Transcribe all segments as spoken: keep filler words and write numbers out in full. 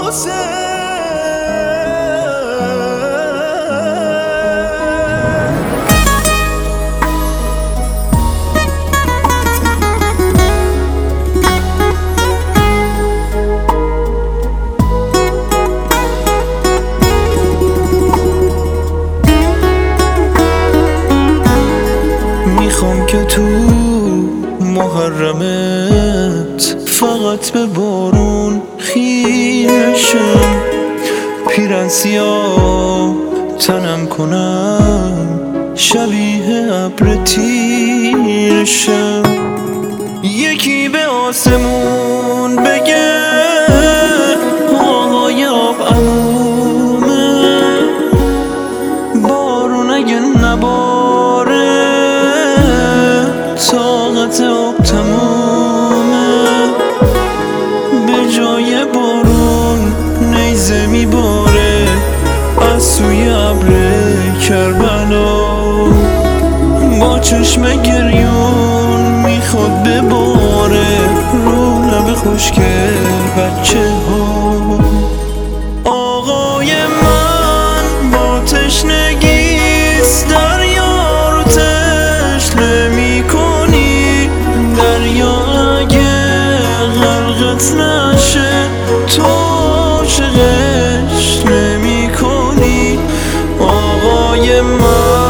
میخوام که تو محرمت فقط به بارون خیرشم، پیرن سیاه تنم کنم شبیه ابر تیرشم. یکی به آسمون بگه آقای آب عمومه، بارون اگه نباره طاقت آب تمومه. به جای بارون نیزه میباره از سوی ابر کربلا، با چشم گریون میخواد بباره رو لب خشک بچه ها. آقای من با تشنگیست دریا رو تشنه میکنی، دریا اگه غرقت نشه تو عاشقش نمیکنی. آقای من،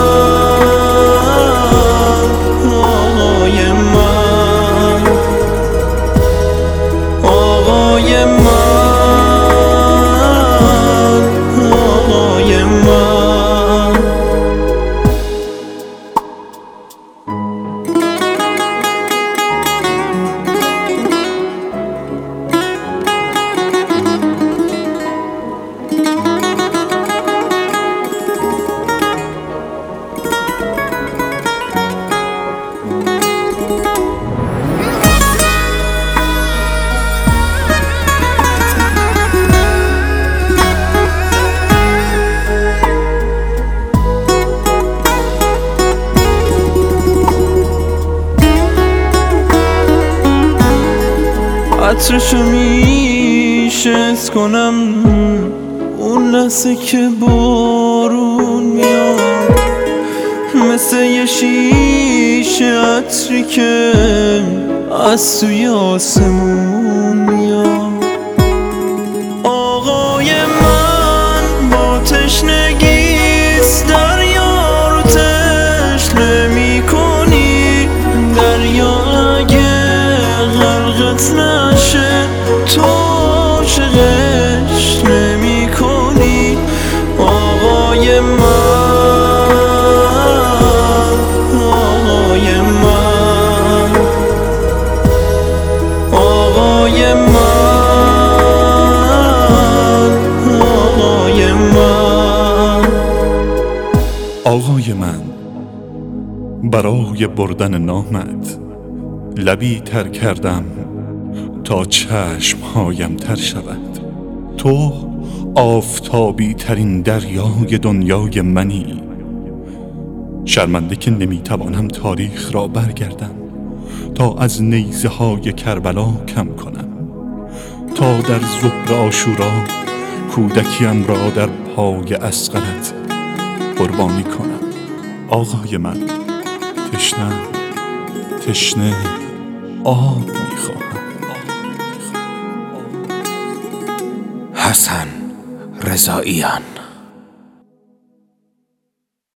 آقای من، آقای من، آقای من. عطرشو میشه حس کنم اون لحظه که بارون میاد، مثل یه شیشه عطری که از سوی آسمون میاد. آقای من با تشنگیست دریا رو تشنه میکنی، دریا اگه غرقت نشه تو عاشقش نمیکنی. آقای من، آقای من، آقای من، آقای من. آقای من، برای بردن نامت لبی تر کردم تا چشمهایم تر شود. تو آفتابی ترین دریای دنیای منی، شرمنده که نمیتوانم تاریخ را برگردم تا از نیزه های کربلا کم کنم، تا در ظهر عاشورا کودکیم را در پای اصغرت قربانی کنم. آقای من، تشنه تشنه آب میخواهم. حسن رضاییان.